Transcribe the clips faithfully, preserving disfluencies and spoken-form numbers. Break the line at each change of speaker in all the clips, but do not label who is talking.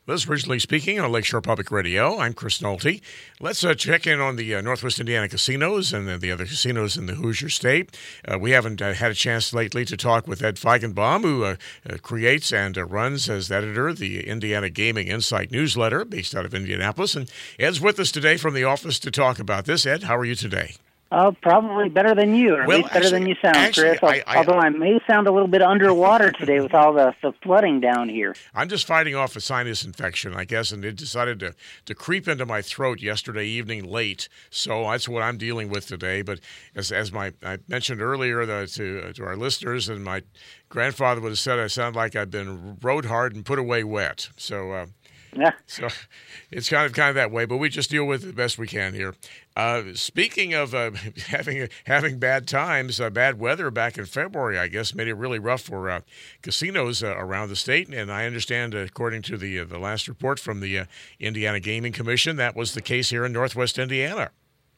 This is Originally Speaking on Lakeshore Public Radio. I'm Chris Nolte. Let's uh, check in on the uh, Northwest Indiana casinos and uh, the other casinos in the Hoosier State. Uh, we haven't uh, had a chance lately to talk with Ed Feigenbaum, who uh, uh, creates and uh, runs as editor the Indiana Gaming Insight newsletter based out of Indianapolis. And Ed's with us today from the office to talk about this. Ed, how are you today?
Oh, probably better than you, or
well,
at least better
actually,
than you sound,
actually,
Chris.
I, I,
Although I may sound a little bit underwater today with all the, the flooding down here.
I'm just fighting off a sinus infection, I guess, and it decided to, to creep into my throat yesterday evening late. So that's what I'm dealing with today. But as as my I mentioned earlier the, to uh, to our listeners, and my grandfather would have said, I sound like I've been rode hard and put away wet. So. Uh,
Yeah.
So it's kind of kind of that way, but we just deal with it the best we can here. Uh, speaking of uh, having having bad times, uh, bad weather back in February, I guess, made it really rough for uh, casinos uh, around the state. And I understand, uh, according to the uh, the last report from the uh, Indiana Gaming Commission, that was the case here in Northwest Indiana.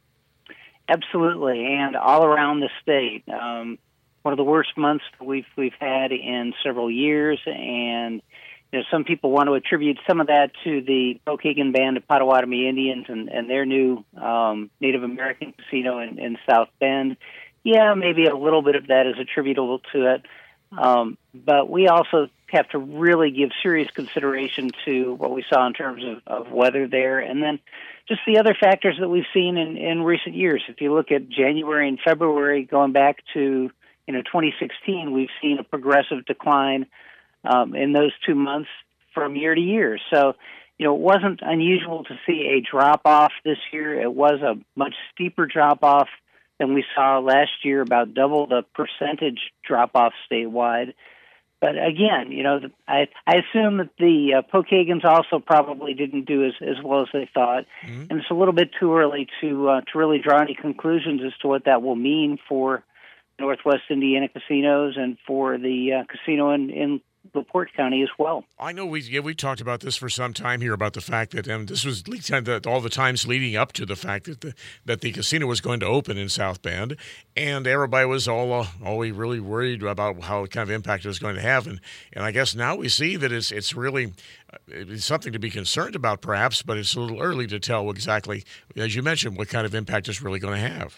Absolutely, and all around the state. Um, one of the worst months we've we've had in several years, and you know, some people want to attribute some of that to the Pokagon Band of Potawatomi Indians and, and their new um, Native American casino in, in South Bend. Yeah, maybe a little bit of that is attributable to it. Um, but we also have to really give serious consideration to what we saw in terms of, of weather there, and then just the other factors that we've seen in, in recent years. If you look at January and February, going back to you know twenty sixteen, we've seen a progressive decline Um, in those two months from year to year. So, you know, it wasn't unusual to see a drop-off this year. It was a much steeper drop-off than we saw last year, about double the percentage drop-off statewide. But again, you know, I, I assume that the uh, Pokagons also probably didn't do as, as well as they thought. Mm-hmm. And it's a little bit too early to, uh, to really draw any conclusions as to what that will mean for Northwest Indiana casinos and for the uh, casino in, in LaPorte County as well.
I know we yeah, we talked about this for some time here about the fact that um, this was all the times leading up to the fact that the that the casino was going to open in South Bend, and everybody was all uh, always really worried about how kind of impact it was going to have, and and I guess now we see that it's it's really uh, it's something to be concerned about perhaps, but it's a little early to tell exactly, as you mentioned, what kind of impact it's really going to have.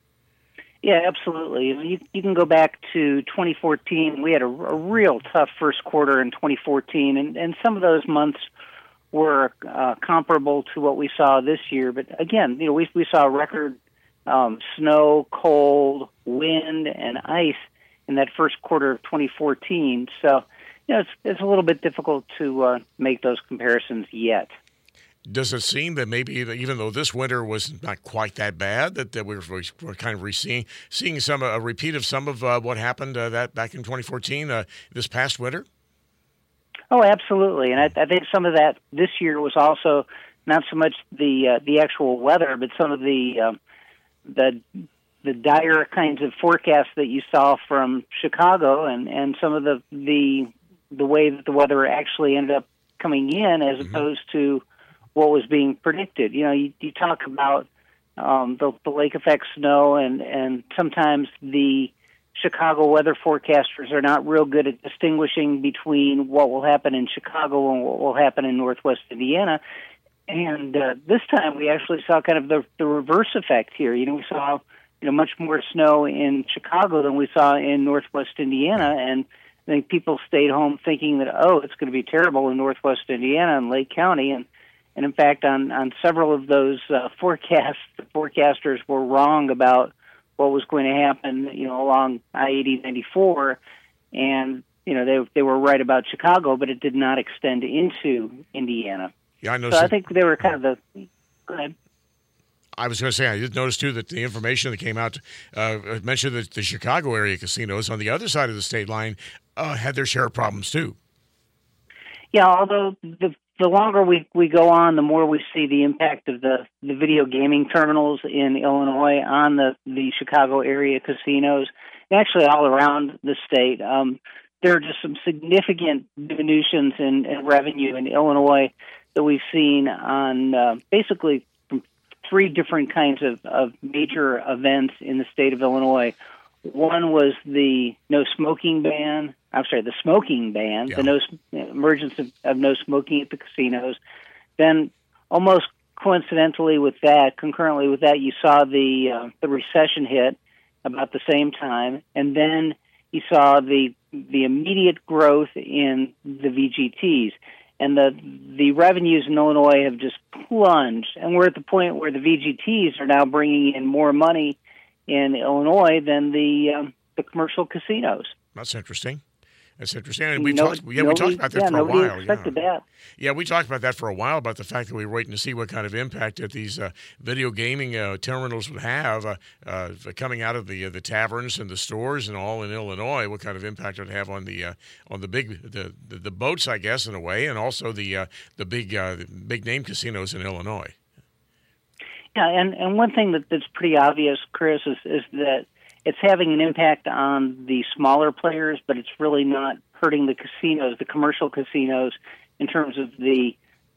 Yeah, absolutely. You, you can go back to twenty fourteen. We had a, a real tough first quarter in twenty fourteen, and, and some of those months were uh, comparable to what we saw this year. But again, you know, we we saw record um, snow, cold, wind, and ice in that first quarter of twenty fourteen. So, you know, it's it's a little bit difficult to uh, make those comparisons yet.
Does it seem that maybe even though this winter was not quite that bad, that, that we're, we're kind of re-seeing seeing some a repeat of some of uh, what happened uh, that back in twenty fourteen uh, this past winter?
Oh, absolutely, and I, I think some of that this year was also not so much the uh, the actual weather, but some of the uh, the the dire kinds of forecasts that you saw from Chicago, and, and some of the the the way that the weather actually ended up coming in, as mm-hmm. opposed to what was being predicted. You know, you, you talk about um, the, the lake effect snow, and, and sometimes the Chicago weather forecasters are not real good at distinguishing between what will happen in Chicago and what will happen in Northwest Indiana. And uh, this time we actually saw kind of the, the reverse effect here. You know, we saw you know much more snow in Chicago than we saw in Northwest Indiana, and I think people stayed home thinking that, oh, it's going to be terrible in Northwest Indiana and Lake County, and And in fact, on, on several of those uh, forecasts, the forecasters were wrong about what was going to happen, you know, along I eighty ninety-four, and you know they they were right about Chicago, but it did not extend into Indiana.
Yeah, I know.
So I think they were kind of the. Go ahead.
I was going to say, I did notice, too, that the information that came out uh, mentioned that the Chicago area casinos on the other side of the state line uh, had their share of problems, too.
Yeah, although the the longer we, we go on, the more we see the impact of the, the video gaming terminals in Illinois on the, the Chicago area casinos, and actually all around the state. Um, there are just some significant diminutions in, in revenue in Illinois that we've seen on uh, basically from three different kinds of, of major events in the state of Illinois. One was the no smoking ban. I'm sorry, the smoking ban,
yeah.
the no emergence of, of no smoking at the casinos. Then, almost coincidentally with that, concurrently with that, you saw the uh, the recession hit about the same time, and then you saw the the immediate growth in the V G Ts, and the the revenues in Illinois have just plunged, and we're at the point where the V G Ts are now bringing in more money in Illinois than the um, the commercial casinos.
That's interesting. That's interesting. And we
no,
talked, yeah,
nobody,
we talked about that
yeah,
for a
nobody
while.
Expected
yeah.
that.
Yeah, we talked about that for a while, about the fact that we were waiting to see what kind of impact that these uh, video gaming uh, terminals would have uh, uh, coming out of the uh, the taverns and the stores and all in Illinois. What kind of impact it would have on the uh, on the big the, the the boats, I guess, in a way, and also the uh, the big uh, the big name casinos in Illinois.
Yeah, and, and one thing that, that's pretty obvious, Chris, is, is that it's having an impact on the smaller players, but it's really not hurting the casinos, the commercial casinos, in terms of the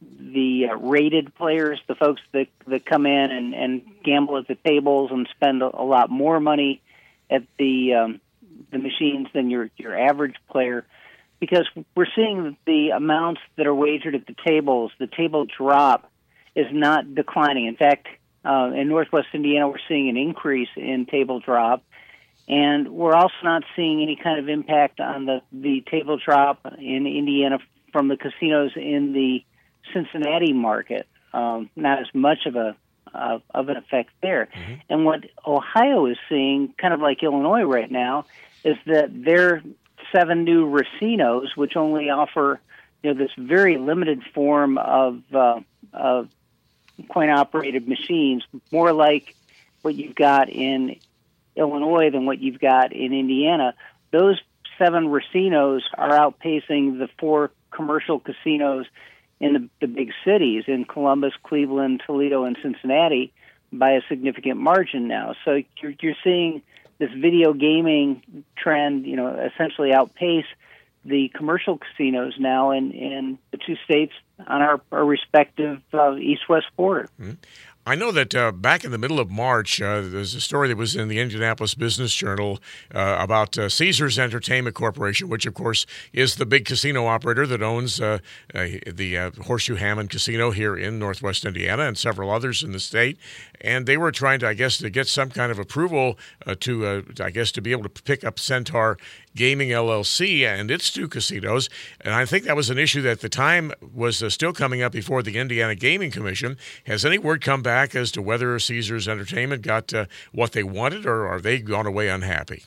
the uh, rated players, the folks that, that come in and, and gamble at the tables and spend a, a lot more money at the um, the machines than your, your average player, because we're seeing that the amounts that are wagered at the tables, the table drop, is not declining. In fact, uh, in Northwest Indiana, we're seeing an increase in table drop. And we're also not seeing any kind of impact on the, the table drop in Indiana from the casinos in the Cincinnati market. Um, not as much of a uh, of an effect there. Mm-hmm. And what Ohio is seeing, kind of like Illinois right now, is that their seven new racinos, which only offer you know this very limited form of uh, of coin-operated machines, more like what you've got in Illinois than what you've got in Indiana. Those seven racinos are outpacing the four commercial casinos in the, the big cities, in Columbus, Cleveland, Toledo, and Cincinnati, by a significant margin now. So you're, you're seeing this video gaming trend, you know, essentially outpace the commercial casinos now in, in the two states on our, our respective uh, east-west border.
Mm-hmm. I know that uh, back in the middle of March, uh, there's a story that was in the Indianapolis Business Journal uh, about uh, Caesars Entertainment Corporation, which, of course, is the big casino operator that owns uh, uh, the uh, Horseshoe Hammond Casino here in Northwest Indiana and several others in the state. And they were trying to, I guess, to get some kind of approval uh, to, uh, I guess, to be able to pick up Centaur Gaming L L C and its two casinos. And I think that was an issue that at the time was uh, still coming up before the Indiana Gaming Commission. Has any word come back as to whether Caesars Entertainment got uh, what they wanted, or are they gone away unhappy?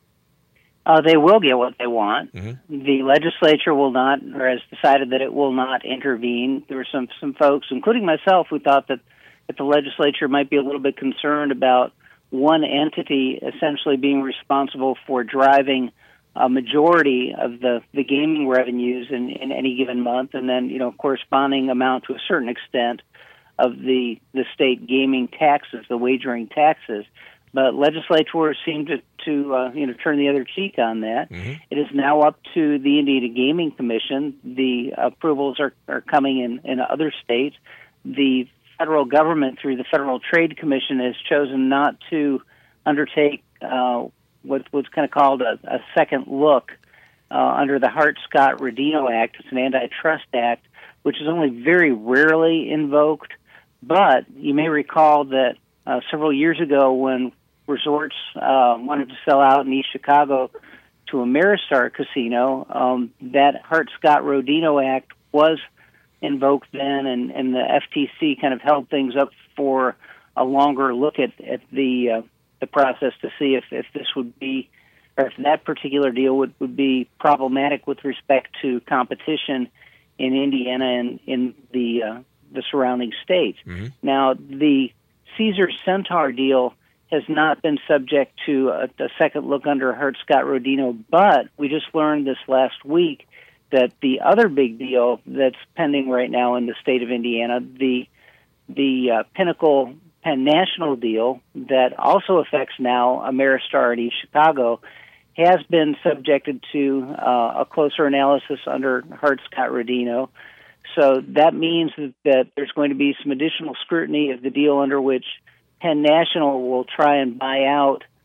Uh, they will get what they want.
Mm-hmm.
The legislature will not, or has decided that it will not intervene. There were some, some folks, including myself, who thought that, that the legislature might be a little bit concerned about one entity essentially being responsible for driving a majority of the, the gaming revenues in, in any given month, and then, you know, corresponding amount to a certain extent of the the state gaming taxes, the wagering taxes. But legislators seem to, to uh, you know, turn the other cheek on that. Mm-hmm. It is now up to the Indiana Gaming Commission. The approvals are, are coming in, in other states. The federal government, through the Federal Trade Commission, has chosen not to undertake uh, what, what's kind of called a, a second look uh, under the Hart-Scott-Rodino Act. It's an antitrust act, which is only very rarely invoked. But you may recall that uh, several years ago, when resorts uh, wanted to sell out in East Chicago to Ameristar Casino, um, that Hart-Scott-Rodino Act was invoked then, and, and the F T C kind of held things up for a longer look at, at the uh, the process to see if, if this would be, or if that particular deal would, would be problematic with respect to competition in Indiana and in the uh, the surrounding states. Mm-hmm. Now, the Caesars Centaur deal has not been subject to a, a second look under Hart-Scott-Rodino, but we just learned this last week that the other big deal that's pending right now in the state of Indiana, the the uh, Pinnacle Penn National deal that also affects now Ameristar in East Chicago, has been subjected to uh, a closer analysis under Hart-Scott-Rodino. So that means that there's going to be some additional scrutiny of the deal under which Penn National will try and buy out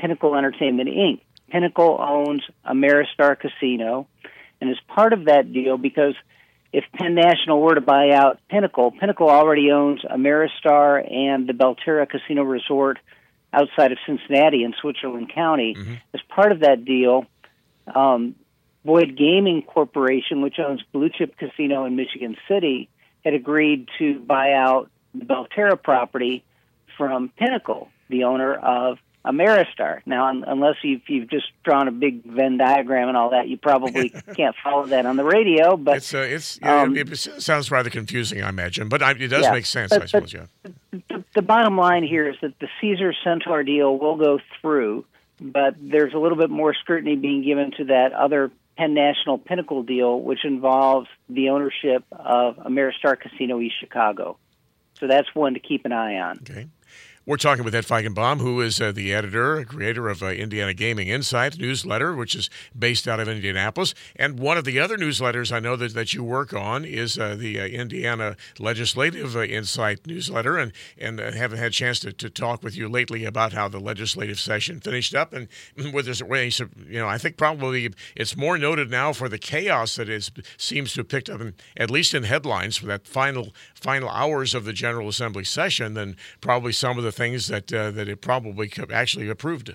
Pinnacle Entertainment, Incorporated. Pinnacle owns Ameristar Casino, and as part of that deal, because if Penn National were to buy out Pinnacle, Pinnacle already owns Ameristar and the Belterra Casino Resort outside of Cincinnati in Switzerland County. Mm-hmm. As part of that deal, um, Boyd Gaming Corporation, which owns Blue Chip Casino in Michigan City, had agreed to buy out the Belterra property from Pinnacle, the owner of Ameristar. Now, un- unless you've, you've just drawn a big Venn diagram and all that, you probably can't follow that on the radio. But
it's uh, it's yeah, um, it, it sounds rather confusing, I imagine, but I, it does
yeah,
make sense,
but,
I suppose. Yeah.
The, the bottom line here is that the Caesars Centaur deal will go through, but there's a little bit more scrutiny being given to that other Penn National Pinnacle deal, which involves the ownership of Ameristar Casino East Chicago. So that's one to keep an eye on.
Okay. We're talking with Ed Feigenbaum, who is uh, the editor, creator of uh, Indiana Gaming Insight newsletter, which is based out of Indianapolis. And one of the other newsletters I know that, that you work on is uh, the uh, Indiana Legislative uh, Insight newsletter. And, and uh, haven't had a chance to, to talk with you lately about how the legislative session finished up. And with this, you know, I think probably it's more noted now for the chaos that is seems to have picked up, in, at least in headlines, for that final final hours of the General Assembly session than probably some of the things that uh, that it probably actually approved.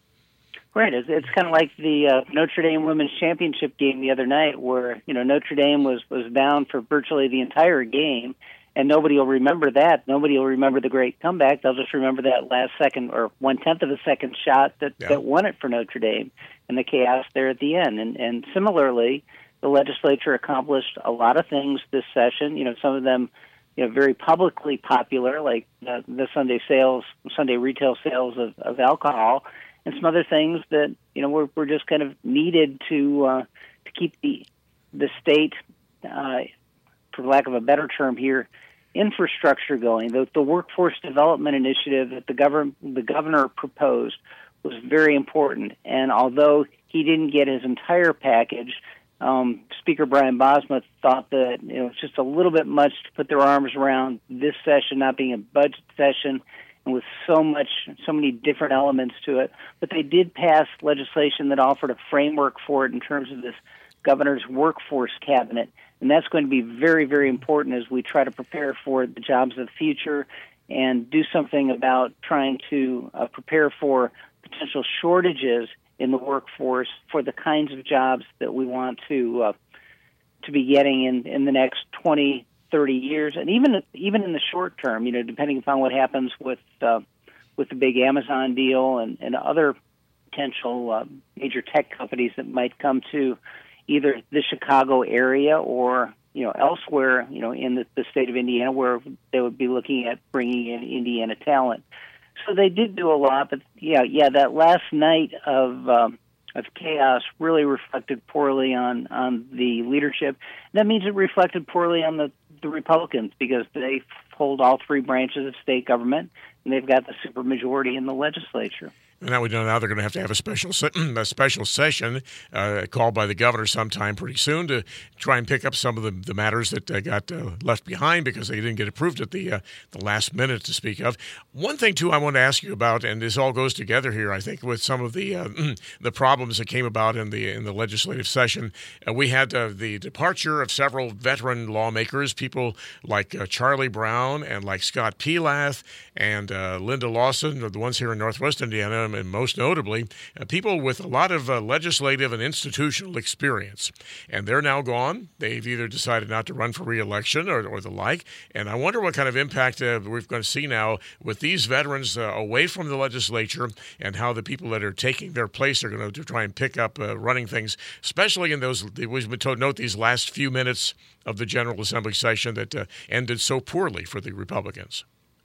Right. It's, it's kind of like the uh, Notre Dame women's championship game the other night, where you know Notre Dame was was down for virtually the entire game, and nobody will remember that. Nobody will remember the great comeback. They'll just remember that last second or one tenth of a second shot that, yeah. that won it for Notre Dame, and the chaos there at the end. And and similarly, the legislature accomplished a lot of things this session. You know, some of them, you know, very publicly popular, like the, the Sunday sales, Sunday retail sales of, of alcohol, and some other things that you know were, were just kind of needed to uh, to keep the the state, uh, for lack of a better term here, infrastructure going. The, the workforce development initiative that the governor the governor proposed was very important, and although he didn't get his entire package, Um, Speaker Brian Bosma thought that you know it's just a little bit much to put their arms around this session, not being a budget session, and with so much, so many different elements to it. But they did pass legislation that offered a framework for it in terms of this governor's workforce cabinet, and that's going to be very, very important as we try to prepare for the jobs of the future and do something about trying to uh, prepare for potential shortages in the workforce for the kinds of jobs that we want to uh, to be getting in, in the next twenty, thirty years, and even even in the short term, you know, depending upon what happens with uh, with the big Amazon deal and, and other potential uh, major tech companies that might come to either the Chicago area or you know elsewhere, you know, in the, the state of Indiana, where they would be looking at bringing in Indiana talent. So they did do a lot, but yeah, yeah, that last night of um, of chaos really reflected poorly on, on the leadership. That means it reflected poorly on the, the Republicans because they hold all three branches of state government, and they've got the supermajority in the legislature.
And now we know now they're going to have to have a special se- a special session uh, called by the governor sometime pretty soon to try and pick up some of the, the matters that uh, got uh, left behind because they didn't get approved at the uh, the last minute to speak of. One thing, too, I want to ask you about, and this all goes together here, I think, with some of the uh, the problems that came about in the in the legislative session. Uh, we had uh, the departure of several veteran lawmakers, people like uh, Charlie Brown and like Scott Pelath and uh, Linda Lawson, the ones here in Northwest Indiana, and most notably, uh, people with a lot of uh, legislative and institutional experience. And they're now gone. They've either decided not to run for re-election or, or the like. And I wonder what kind of impact uh, we're going to see now with these veterans uh, away from the legislature and how the people that are taking their place are going to try and pick up uh, running things, especially in those, we've been told, note these last few minutes of the General Assembly session that uh, ended so poorly for the Republicans.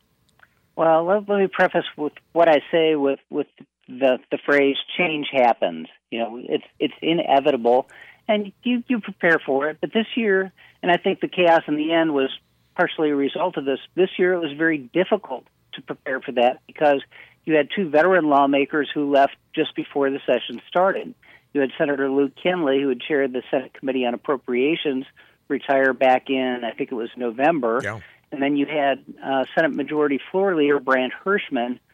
Well, let, let me preface with what I say with, with the the phrase "change happens." You know, it's it's inevitable, and you you prepare for it. But this year, and I think the chaos in the end was partially a result of this. This year, it was very difficult to prepare for that because you had two veteran lawmakers who left just before the session started. You had Senator Luke Kinley, who had chaired the Senate Committee on Appropriations, retire back in, I think it was November.
Yeah.
And then you had uh, Senate Majority Floor Leader Brant Hirschman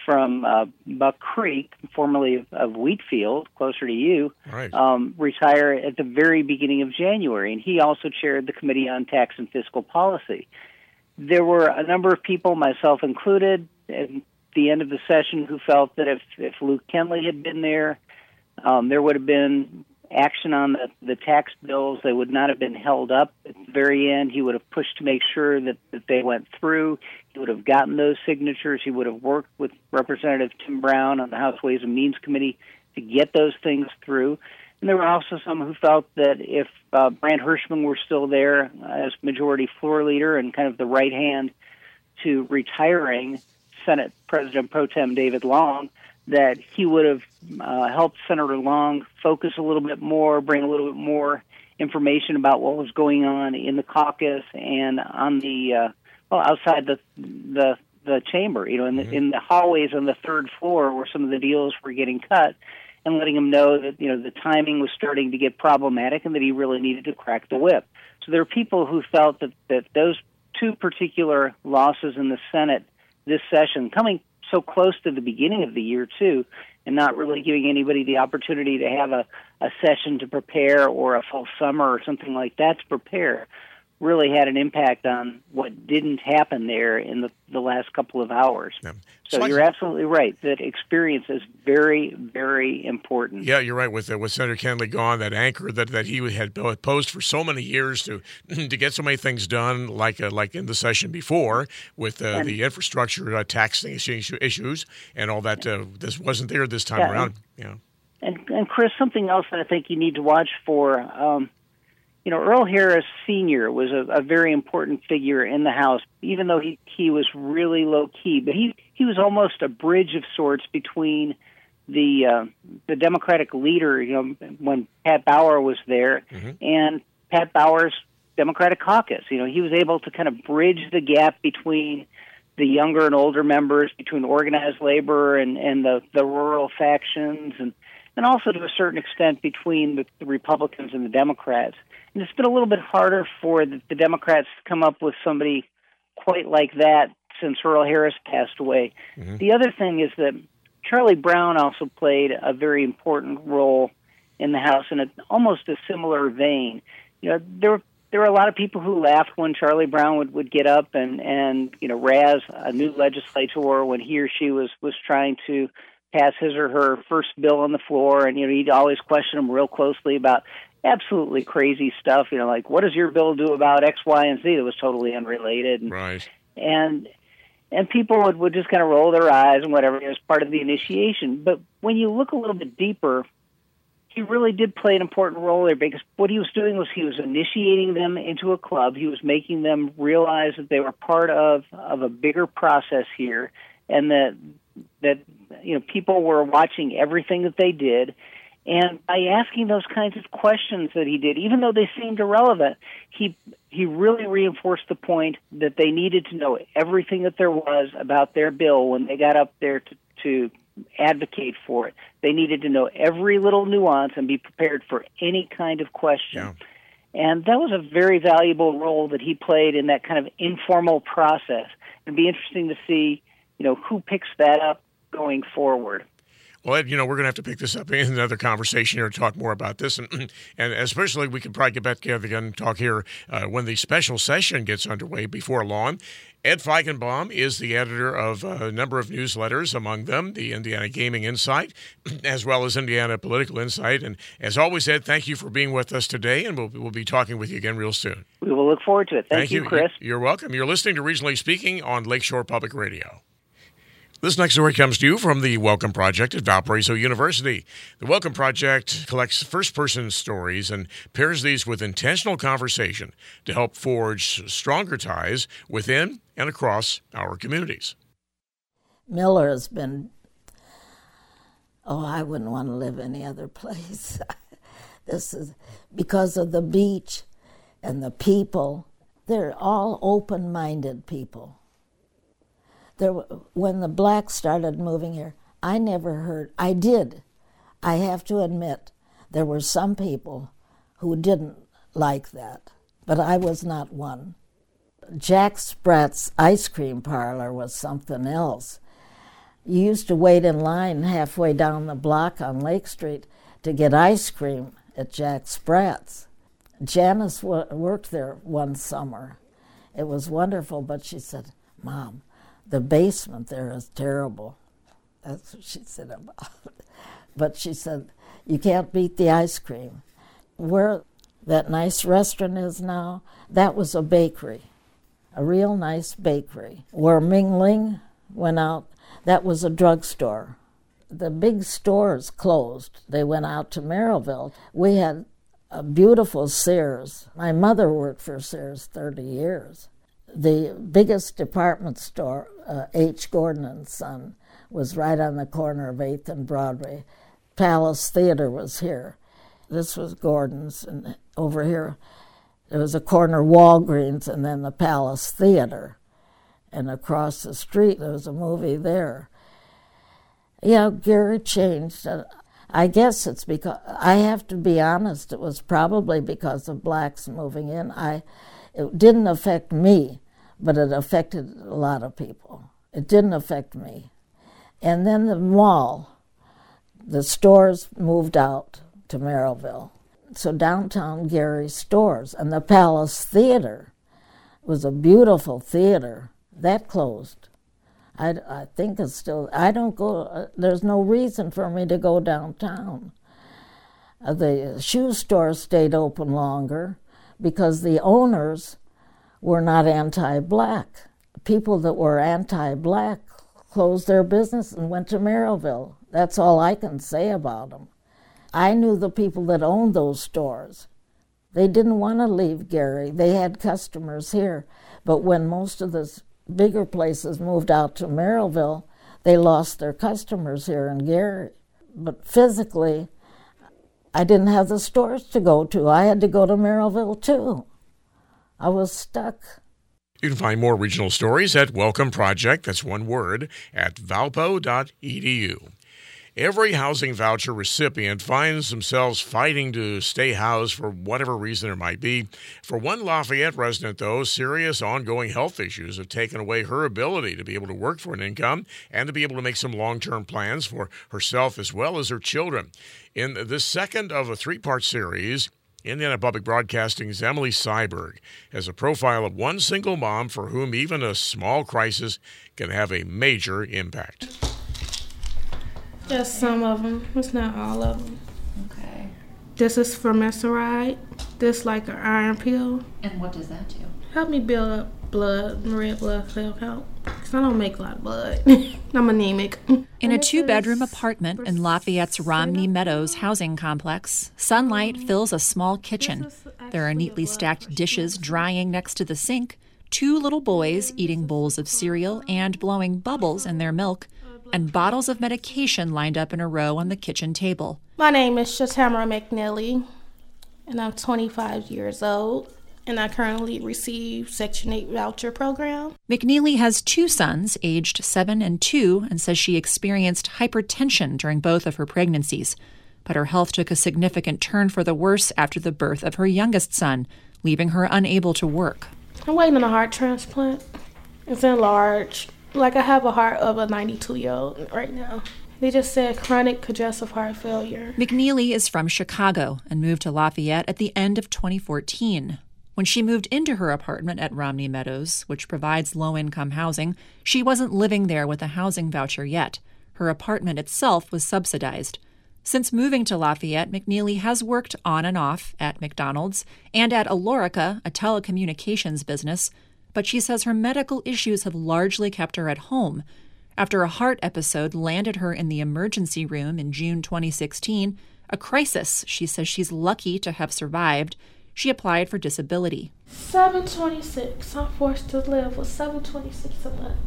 from uh, Buck Creek, formerly of, of Wheatfield, closer to you,
right.
um, retire at the very beginning of January. And he also chaired the Committee on Tax and Fiscal Policy. There were a number of people, myself included, at the end of the session who felt that if, if Luke Kenley had been there, um, there would have been action on the, the tax bills. They would not have been held up at the very end. He would have pushed to make sure that, that they went through. He would have gotten those signatures. He would have worked with Representative Tim Brown on the House Ways and Means Committee to get those things through. And there were also some who felt that if uh, Brant Hirschman were still there as majority floor leader and kind of the right hand to retiring Senate President Pro Tem David Long, that he would have uh, helped Senator Long focus a little bit more, bring a little bit more information about what was going on in the caucus and on the uh, well outside the the the chamber, you know, in the, mm-hmm. in the hallways on the third floor where some of the deals were getting cut, and letting him know that, you know, the timing was starting to get problematic and that he really needed to crack the whip. So there are people who felt that that those two particular losses in the Senate this session, coming so close to the beginning of the year, too, and not really giving anybody the opportunity to have a, a session to prepare or a full summer or something like that to prepare, really had an impact on what didn't happen there in the, the last couple of hours. Yeah. So, so you're I, absolutely right that experience is very, very important.
Yeah, you're right. With uh, with Senator Kenley gone, that anchor that, that he had posed for so many years to to get so many things done, like uh, like in the session before with uh, and, the infrastructure uh, tax issues and all that. Uh, this wasn't there this time
yeah,
around.
And,
yeah.
And, and Chris, something else that I think you need to watch for. Um, You know, Earl Harris Senior was a, a very important figure in the House, even though he, he was really low-key. But he, he was almost a bridge of sorts between the uh, the Democratic leader, you know, when Pat Bauer was there, mm-hmm. and Pat Bauer's Democratic caucus. You know, he was able to kind of bridge the gap between the younger and older members, between organized labor and, and the, the rural factions, and, and also to a certain extent between the, the Republicans and the Democrats. And it's been a little bit harder for the, the Democrats to come up with somebody quite like that since Earl Harris passed away. Mm-hmm. The other thing is that Charlie Brown also played a very important role in the House in a, almost a similar vein. You know, there were there were a lot of people who laughed when Charlie Brown would, would get up and, and you know razz a new legislator when he or she was, was trying to pass his or her first bill on the floor, and you know he'd always question them real closely about absolutely crazy stuff, you know, like, what does your bill do about X, Y, and Z that was totally unrelated? And,
right.
And and people would, would just kind of roll their eyes and whatever as part of the initiation. But when you look a little bit deeper, he really did play an important role there, because what he was doing was he was initiating them into a club. He was making them realize that they were part of, of a bigger process here, and that that you know people were watching everything that they did. And by asking those kinds of questions that he did, even though they seemed irrelevant, he he really reinforced the point that they needed to know everything that there was about their bill when they got up there to, to advocate for it. They needed to know every little nuance and be prepared for any kind of question.
Yeah.
And that was a very valuable role that he played in that kind of informal process. It'd be interesting to see, you know, who picks that up going forward.
Well, Ed, you know, we're going to have to pick this up in another conversation here to talk more about this. And, and especially we could probably get back together again and talk here uh, when the special session gets underway before long. Ed Feigenbaum is the editor of a number of newsletters, among them the Indiana Gaming Insight, as well as Indiana Political Insight. And as always, Ed, thank you for being with us today, and we'll, we'll be talking with you again real soon.
We will look forward to it. Thank, thank you, Chris.
You're welcome. You're listening to Regionally Speaking on Lakeshore Public Radio. This next story comes to you from the Welcome Project at Valparaiso University. The Welcome Project collects first-person stories and pairs these with intentional conversation to help forge stronger ties within and across our communities.
Miller has been, oh, I wouldn't want to live any other place. This is because of the beach and the people. They're all open-minded people. There, when the blacks started moving here, I never heard, I did. I have to admit, there were some people who didn't like that, but I was not one. Jack Spratt's ice cream parlor was something else. You used to wait in line halfway down the block on Lake Street to get ice cream at Jack Sprat's. Janice w- worked there one summer. It was wonderful, but she said, Mom, the basement there is terrible. That's what she said about it. But she said, you can't beat the ice cream. Where that nice restaurant is now, that was a bakery, a real nice bakery. Where Ming Ling went out, that was a drugstore. The big stores closed. They went out to Merrillville. We had a beautiful Sears. My mother worked for Sears thirty years. The biggest department store, uh, H. Gordon and Son, was right on the corner of eighth and Broadway. Palace Theater was here. This was Gordon's, and over here there was a corner Walgreens and then the Palace Theater. And across the street there was a movie there. Yeah, Gary changed. I guess it's because, I have to be honest, it was probably because of blacks moving in. I, it didn't affect me, but it affected a lot of people. It didn't affect me. And then the mall, the stores moved out to Merrillville. So downtown Gary's stores, and the Palace Theater was a beautiful theater. That closed. I, I think it's still, I don't go, uh, there's no reason for me to go downtown. Uh, the shoe store stayed open longer because the owners were not anti-black. People that were anti-black closed their business and went to Merrillville. That's all I can say about them. I knew the people that owned those stores. They didn't want to leave Gary. They had customers here. But when most of the bigger places moved out to Merrillville, they lost their customers here in Gary. But physically, I didn't have the stores to go to. I had to go to Merrillville too. I was stuck.
You can find more regional stories at Welcome Project, that's one word, at valpo dot e d u. Every housing voucher recipient finds themselves fighting to stay housed for whatever reason it might be. For one Lafayette resident, though, serious ongoing health issues have taken away her ability to be able to work for an income and to be able to make some long-term plans for herself as well as her children. In this second of a three-part series, Indiana Public Broadcasting's Emily Syberg has a profile of one single mom for whom even a small crisis can have a major impact.
Just some of them. It's not all of them.
Okay.
This is formaldehyde. This like an iron pill.
And what does that do?
Help me build up blood, red blood cell count. Because I don't make a lot of blood. I'm anemic.
In a two-bedroom apartment in Lafayette's Romney Meadows housing complex, sunlight fills a small kitchen. There are neatly stacked dishes drying next to the sink, two little boys eating bowls of cereal and blowing bubbles in their milk, and bottles of medication lined up in a row on the kitchen table.
My name is Shatamara McNeely, and I'm twenty-five years old, and I currently receive Section eight voucher program.
McNeely has two sons, aged seven and two, and says she experienced hypertension during both of her pregnancies. But her health took a significant turn for the worse after the birth of her youngest son, leaving her unable to work.
I'm waiting on a heart transplant. It's enlarged. Like, I have a heart of a ninety-two-year-old right now. They just said chronic congestive heart failure.
McNeely is from Chicago and moved to Lafayette at the end of twenty fourteen. When she moved into her apartment at Romney Meadows, which provides low-income housing, she wasn't living there with a housing voucher yet. Her apartment itself was subsidized. Since moving to Lafayette, McNeely has worked on and off at McDonald's and at Alorica, a telecommunications business, but she says her medical issues have largely kept her at home. After a heart episode landed her in the emergency room in June twenty sixteen, a crisis she says she's lucky to have survived, she applied for disability.
seven twenty-six. I'm forced to live with seven twenty-six a month.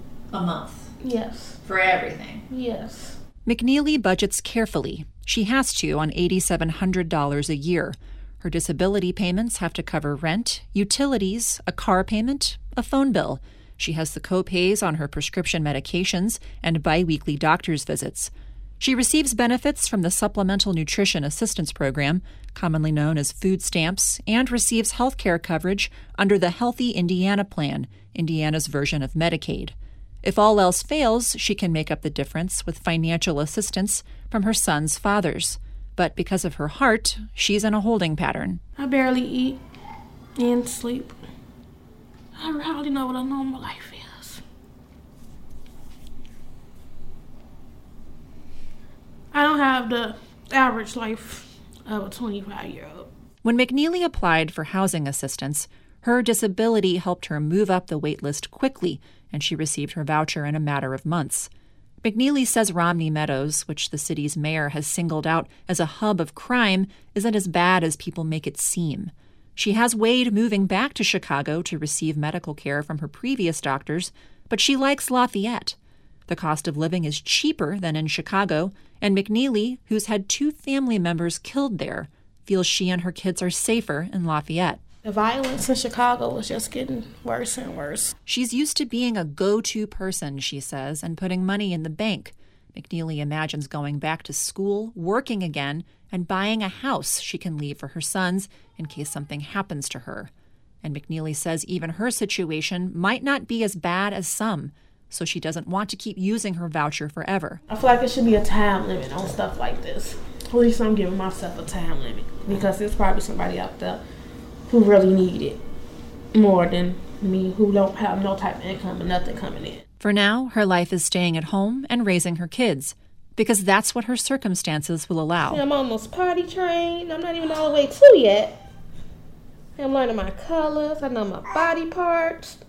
A month?
Yes.
For everything?
Yes.
McNeely budgets carefully. She has to on eight thousand seven hundred dollars a year. Her disability payments have to cover rent, utilities, a car payment, a phone bill. She has the co-pays on her prescription medications and biweekly doctor's visits. She receives benefits from the Supplemental Nutrition Assistance Program, commonly known as food stamps, and receives health care coverage under the Healthy Indiana Plan, Indiana's version of Medicaid. If all else fails, she can make up the difference with financial assistance from her son's fathers. But because of her heart, she's in a holding pattern.
I barely eat and sleep. I hardly know what a normal life is. I don't have the average life of a twenty-five-year-old.
When McNeely applied for housing assistance, her disability helped her move up the wait list quickly, and she received her voucher in a matter of months. McNeely says Romney Meadows, which the city's mayor has singled out as a hub of crime, isn't as bad as people make it seem. She has weighed moving back to Chicago to receive medical care from her previous doctors, but she likes Lafayette. The cost of living is cheaper than in Chicago, and McNeely, who's had two family members killed there, feels she and her kids are safer in Lafayette.
The violence in Chicago is just getting worse and worse.
She's used to being a go-to person, she says, and putting money in the bank. McNeely imagines going back to school, working again, and buying a house she can leave for her sons in case something happens to her. And McNeely says even her situation might not be as bad as some, so she doesn't want to keep using her voucher forever.
I feel like there should be a time limit on stuff like this. At least I'm giving myself a time limit, because there's probably somebody out there who really need it more than me, who don't have no type of income and nothing coming in.
For now, her life is staying at home and raising her kids, because that's what her circumstances will allow.
I'm almost potty trained. I'm not even all the way to yet. I'm learning my colors. I know my body parts.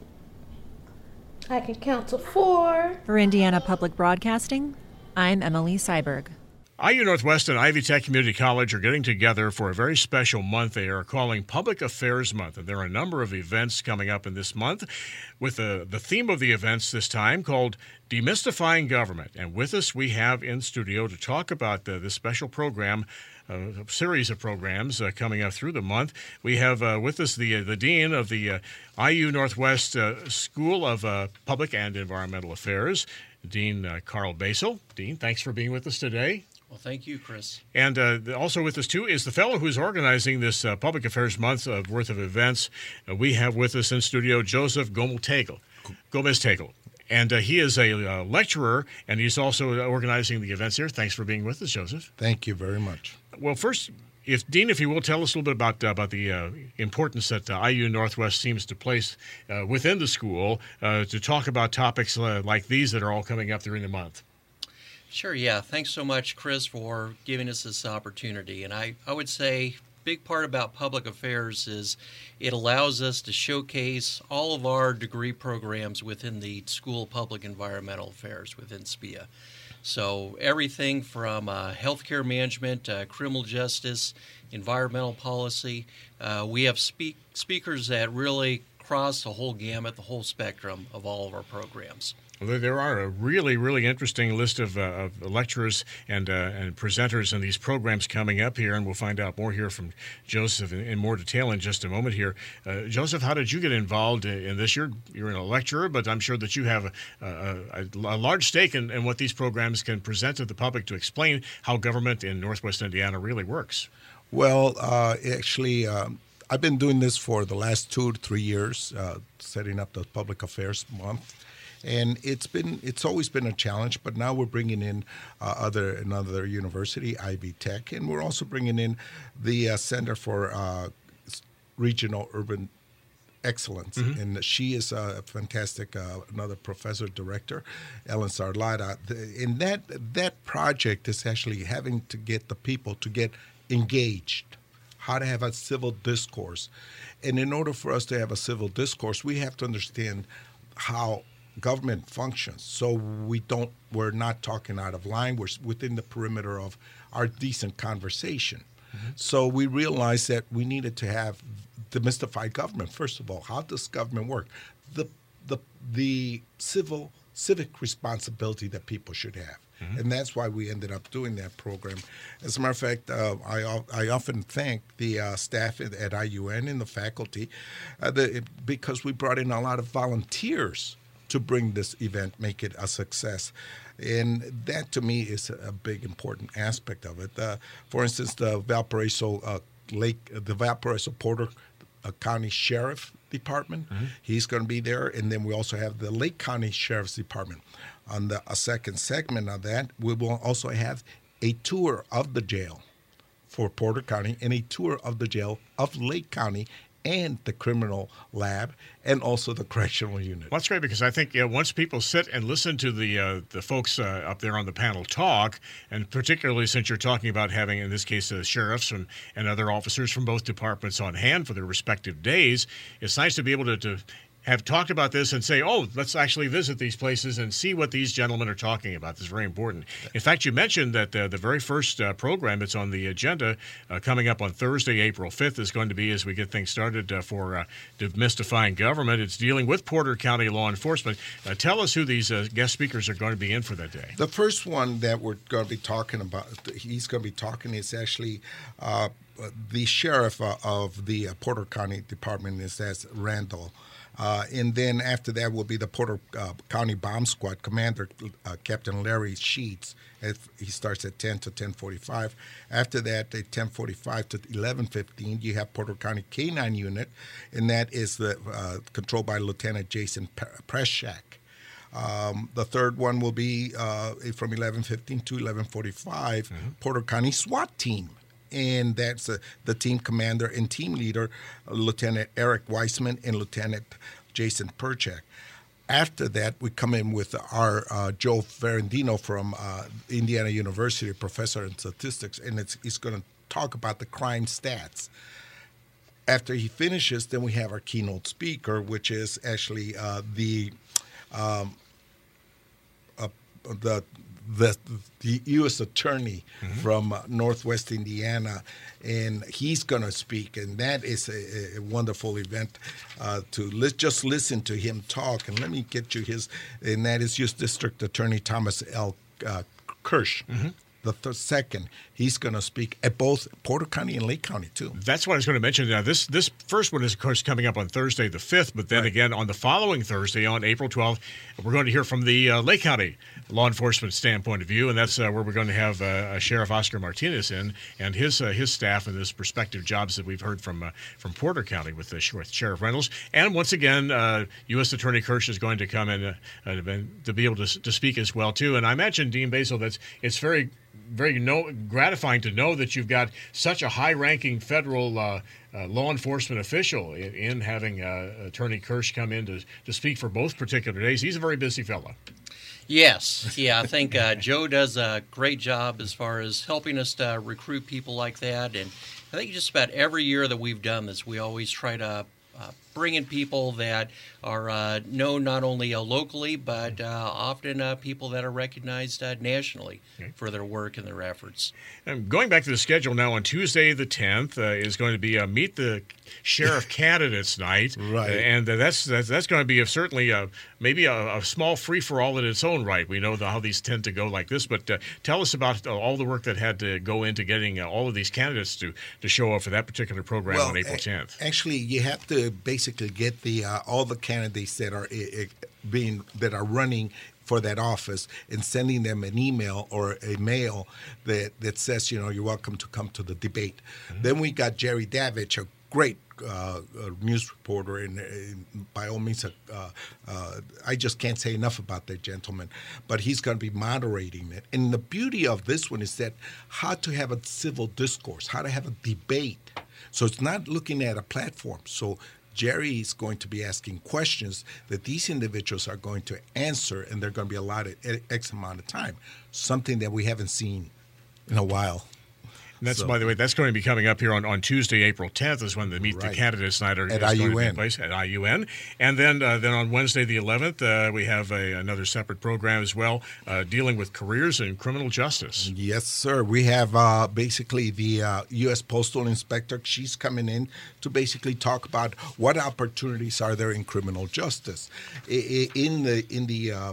I can count to four.
For Indiana Public Broadcasting, I'm Emily Seiberg.
I U Northwest and Ivy Tech Community College are getting together for a very special month they are calling Public Affairs Month. And there are a number of events coming up in this month with the, the theme of the events this time called Demystifying Government. And with us we have in studio to talk about the, this special program, uh, a series of programs uh, coming up through the month. We have uh, with us the, uh, the Dean of the uh, I U Northwest uh, School of uh, Public and Environmental Affairs, Dean uh, Carl Basel. Dean, thanks for being with us today.
Well, thank you, Chris.
And uh, also with us, too, is the fellow who's organizing this uh, Public Affairs Month uh, worth of events. Uh, we have with us in studio Joseph Gomez-Tegel. Gomez-Tegel. And uh, he is a uh, lecturer, and he's also organizing the events here. Thanks for being with us, Joseph.
Thank you very much.
Well, first, if Dean, if you will, tell us a little bit about uh, about the uh, importance that uh, I U Northwest seems to place uh, within the school uh, to talk about topics uh, like these that are all coming up during the month.
Sure, yeah. Thanks so much, Chris, for giving us this opportunity. And I, I would say a big part about public affairs is it allows us to showcase all of our degree programs within the School of Public Environmental Affairs within S P I A. So everything from uh, healthcare management, uh, criminal justice, environmental policy. Uh, we have speak- speakers that really cross the whole gamut, the whole spectrum of all of our programs.
Well, there are a really, really interesting list of, uh, of lecturers and uh, and presenters in these programs coming up here, and we'll find out more here from Joseph in, in more detail in just a moment here. Uh, Joseph, how did you get involved in, in this? You're, you're a lecturer, but I'm sure that you have a, a, a large stake in, in what these programs can present to the public to explain how government in Northwest Indiana really works.
Well, uh, actually, um, I've been doing this for the last two to three years, uh, setting up the Public Affairs Month. And it's been it's always been a challenge, but now we're bringing in uh, other another university, Ivy Tech, and we're also bringing in the uh, Center for uh, Regional Urban Excellence, mm-hmm. and she is a fantastic uh, another professor director, Ellen Sarlata. And that that project is actually having to get the people to get engaged, how to have a civil discourse, and in order for us to have a civil discourse, we have to understand how government functions, so we don't we're not talking out of line. We're within the perimeter of our decent conversation. Mm-hmm. So we realized that we needed to have demystified government. First of all, how does government work? The the the civil civic responsibility that people should have. Mm-hmm. And that's why we ended up doing that program. As a matter of fact, uh, I I often thank the uh, staff at, at I U N and the faculty uh, the, because we brought in a lot of volunteers to bring this event, make it a success. And that, to me, is a big, important aspect of it. Uh, for instance, the Valparaiso uh, Lake, the Valparaiso Porter uh, County Sheriff Department. Mm-hmm. He's going to be there. And then we also have the Lake County Sheriff's Department. On the a second segment of that, we will also have a tour of the jail for Porter County and a tour of the jail of Lake County and the criminal lab, and also the correctional unit.
Well, that's great, because I think you know, once people sit and listen to the uh, the folks uh, up there on the panel talk, and particularly since you're talking about having, in this case, the sheriffs and, and other officers from both departments on hand for their respective days, it's nice to be able to, to have talked about this and say, oh, let's actually visit these places and see what these gentlemen are talking about. This is very important. In fact, you mentioned that uh, the very first uh, program that's on the agenda uh, coming up on Thursday, April fifth, is going to be, as we get things started uh, for uh, Demystifying Government. It's dealing with Porter County law enforcement. Uh, tell us who these uh, guest speakers are going to be in for that day.
The first one that we're going to be talking about, he's going to be talking, is actually uh, the sheriff uh, of the uh, Porter County Department, is as Randall. Uh, and then after that will be the Porter uh, County Bomb Squad Commander, uh, Captain Larry Sheets. He starts at ten to ten forty-five. After that, at ten forty-five to eleven fifteen, you have Porter County K nine Unit, and that is the uh, controlled by Lieutenant Jason Preschak. Um, the third one will be uh, from eleven fifteen to eleven forty-five, mm-hmm. Porter County SWAT Team. And that's uh, the team commander and team leader, uh, Lieutenant Eric Weissman and Lieutenant Jason Perchak. After that, we come in with our uh, Joe Ferrandino from uh, Indiana University, professor in statistics, and it's, he's going to talk about the crime stats. After he finishes, then we have our keynote speaker, which is actually uh, the um, uh, the the the U S attorney mm-hmm. from uh, Northwest Indiana, and he's going to speak, and that is a, a wonderful event uh, to li- just listen to him talk. And let me get you his, and that is U S District Attorney Thomas L. Uh, Kirsch. Mm-hmm. The th- second, he's going to speak at both Porter County and Lake County, too.
That's what I was going to mention. Now, this this first one is, of course, coming up on Thursday the fifth, but then right. again on the following Thursday, on April twelfth, we're going to hear from the uh, Lake County law enforcement standpoint of view, and that's uh, where we're going to have uh, Sheriff Oscar Martinez in and his uh, his staff and his prospective jobs that we've heard from uh, from Porter County with, uh, with Sheriff Reynolds. And once again, uh, U S Attorney Kirsch is going to come in uh, uh, to be able to, to speak as well, too. And I imagine, Dean Basil, that it's very very no, gratifying to know that you've got such a high-ranking federal uh, uh, law enforcement official in, in having uh, Attorney Kirsch come in to, to speak for both particular days. He's a very busy fellow.
Yes. Yeah, I think uh, Joe does a great job as far as helping us to recruit people like that. And I think just about every year that we've done this, we always try to uh, bring in people that are uh, known not only uh, locally, but uh, often uh, people that are recognized uh, nationally okay. for their work and their efforts.
And going back to the schedule now, on Tuesday the tenth uh, is going to be a Meet the Sheriff Candidates Night.
Right.
Uh, and uh, that's, that's that's going to be a, certainly a, maybe a, a small free-for-all in its own right. We know the, how these tend to go like this, but uh, tell us about uh, all the work that had to go into getting uh, all of these candidates to, to show up for that particular program
well,
on April tenth.
A- actually, you have to basically get the uh, all the candidates that are uh, being that are running for that office and sending them an email or a mail that, that says, you know, you're welcome to come to the debate. Mm-hmm. Then we got Jerry Davich, a great uh, news reporter, and, and by all means, uh, uh, I just can't say enough about that gentleman. But he's going to be moderating it. And the beauty of this one is that how to have a civil discourse, how to have a debate. So it's not looking at a platform. So Jerry is going to be asking questions that these individuals are going to answer, and they're going to be allotted X amount of time, something that we haven't seen in a while.
And that's,
so,
by the way, that's going to be coming up here on, on Tuesday, April tenth, is when the Meet right. the Candidates Night are,
at
is
I U N.
going to take place at I U N. And then uh, then on Wednesday, the eleventh, uh, we have a, another separate program as well, uh, dealing with careers in criminal justice.
Yes, sir. We have uh, basically the uh, U S Postal Inspector. She's coming in to basically talk about what opportunities are there in criminal justice. In the in the um,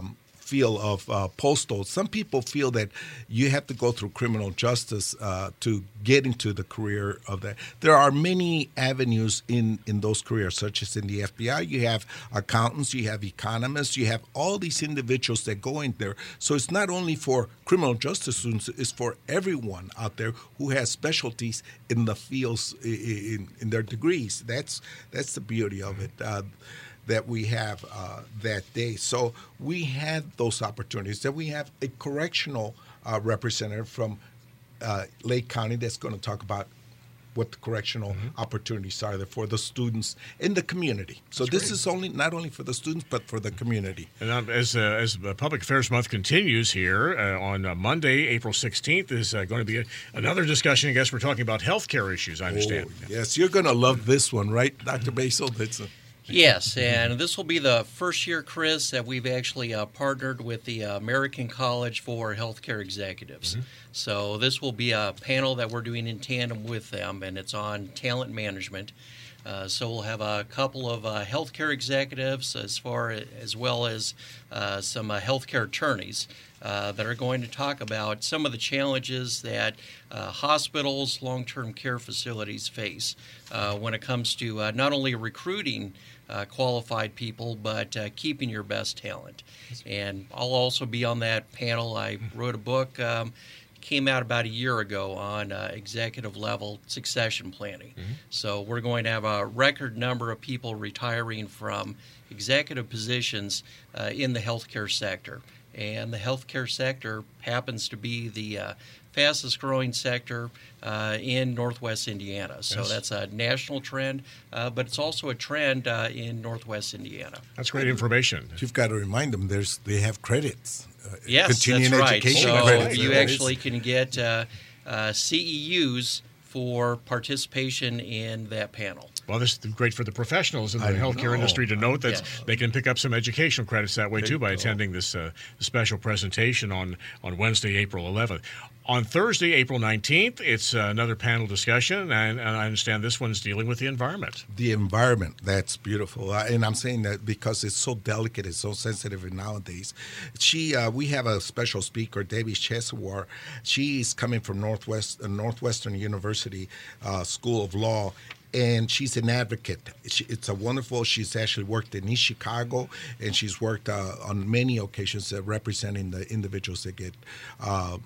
feel of uh, postal. Some people feel that you have to go through criminal justice uh, to get into the career of that. There are many avenues in, in those careers, such as in the F B I. You have accountants, you have economists, you have all these individuals that go in there. So it's not only for criminal justice students, it's for everyone out there who has specialties in the fields in, in their degrees. That's that's the beauty of it. Uh, that we have uh, that day. So we had those opportunities. Then we have a correctional uh, representative from uh, Lake County that's going to talk about what the correctional mm-hmm. opportunities are there for the students in the community. So That's this great. Is only not only for the students, but for the community.
And um, as uh, as uh, Public Affairs Month continues here uh, on uh, Monday, April sixteenth, is uh, going to be a, another discussion. I guess we're talking about healthcare issues, I understand.
Oh, yes, you're going to love this one, right, Doctor Basil? That's a-
Yes, and this will be the first year, Chris, that we've actually uh, partnered with the uh, American College for Healthcare Executives. Mm-hmm. So this will be a panel that we're doing in tandem with them, and it's on talent management. Uh, so we'll have a couple of uh, healthcare executives as far as well as uh, some uh, healthcare attorneys uh, that are going to talk about some of the challenges that uh, hospitals, long-term care facilities face uh, when it comes to uh, not only recruiting Uh, qualified people, but uh, keeping your best talent. And I'll also be on that panel. I wrote a book, um, came out about a year ago on uh, executive level succession planning. Mm-hmm. So we're going to have a record number of people retiring from executive positions uh, in the healthcare sector. And the healthcare sector happens to be the uh, fastest growing sector uh, in Northwest Indiana. So yes. That's a national trend, uh, but it's also a trend uh, in Northwest Indiana.
That's great information.
You've got to remind them there's they have credits. Uh,
yes,
continuing
that's right.
education
so
credits.
You actually can get uh, uh, C E Us for participation in that panel.
Well, this is great for the professionals in the
I
healthcare
know.
industry to note that
Yes.
they can pick up some educational credits that way,
There
too, by
you go.
attending this uh, special presentation on, on Wednesday, April eleventh. On Thursday, April nineteenth, it's uh, another panel discussion, and, and I understand this one's dealing with the environment.
The environment, that's beautiful. Uh, and I'm saying that because it's so delicate, it's so sensitive nowadays. She, uh, we have a special speaker, Debbie Chesawar. She is coming from Northwest uh, Northwestern University uh, School of Law, and she's an advocate. She, it's a wonderful, she's actually worked in East Chicago, and she's worked uh, on many occasions uh, representing the individuals that get uh,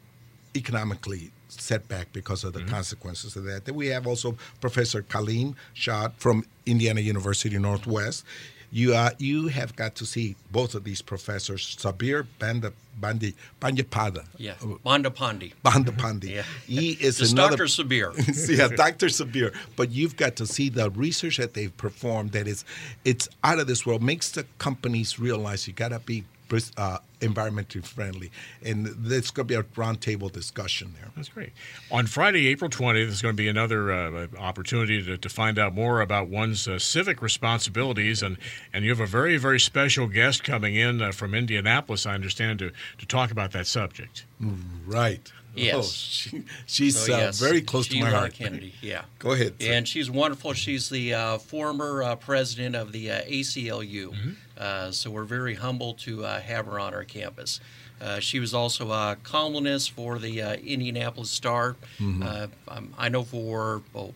economically set back because of the mm-hmm. consequences of that. Then we have also Professor Kaleem Shad from Indiana University Northwest. You uh, you have got to see both of these professors, Sabir Banda, Bandi, Bandapada.
Yeah, Bandapandi.
Bandapandi.
Yeah.
He is
Just
another.
Doctor Sabir.
Yeah, Doctor Sabir. But you've got to see the research that they've performed that is, it's out of this world, makes the companies realize you got to be uh, environmentally friendly. And there's going to be a roundtable discussion there.
That's great. On Friday, April twentieth, there's going to be another uh, opportunity to, to find out more about one's uh, civic responsibilities. And, and you have a very, very special guest coming in uh, from Indianapolis, I understand, to, to talk about that subject.
Right.
Yes.
Oh, she, she's
So,
uh,
yes,
very close to my
Sheila
heart.
Kennedy, yeah.
Go ahead. sir.
And she's wonderful. She's the uh, former uh, president of the uh, A C L U. Mm-hmm. Uh, so we're very humbled to uh, have her on our campus. Uh, she was also a columnist for the uh, Indianapolis Star. Mm-hmm. Uh, um, I know for well,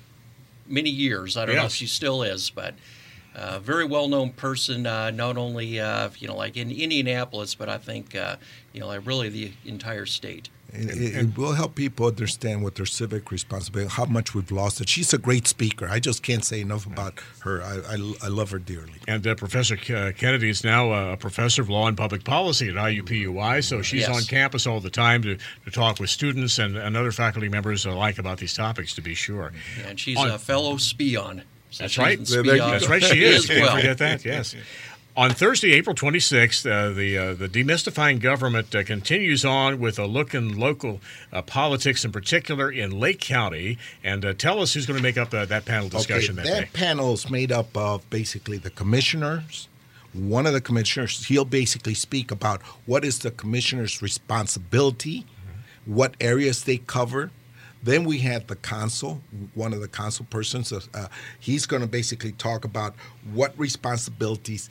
many years. I don't
yes.
know if she still is, but a uh, very well-known person, uh, not only uh, you know like in Indianapolis, but I think uh, you know like really the entire state.
It, it, it will help people understand what their civic responsibility, how much we've lost it. She's a great speaker. I just can't say enough about her. I, I, I love her dearly.
And uh, Professor K- Kennedy is now a professor of law and public policy at I U P U I, so she's
Yes.
on campus all the time to, to talk with students and, and other faculty members alike about these topics, to be sure.
And she's
On-
a fellow Spion. So
That's
she's
right.
in
There you go.
Spion
That's right, she is.
as
Can't
well.
forget that, yes. On Thursday, April twenty-sixth, uh, the uh, the Demystifying Government uh, continues on with a look in local uh, politics, in particular in Lake County. And uh, tell us who's going to make up uh, that panel discussion
okay,
that,
that
day.
panel is made up of basically the commissioners. One of the commissioners, he'll basically speak about what is the commissioner's responsibility, mm-hmm. what areas they cover. Then we have the consul, one of the consul persons. Uh, he's going to basically talk about what responsibilities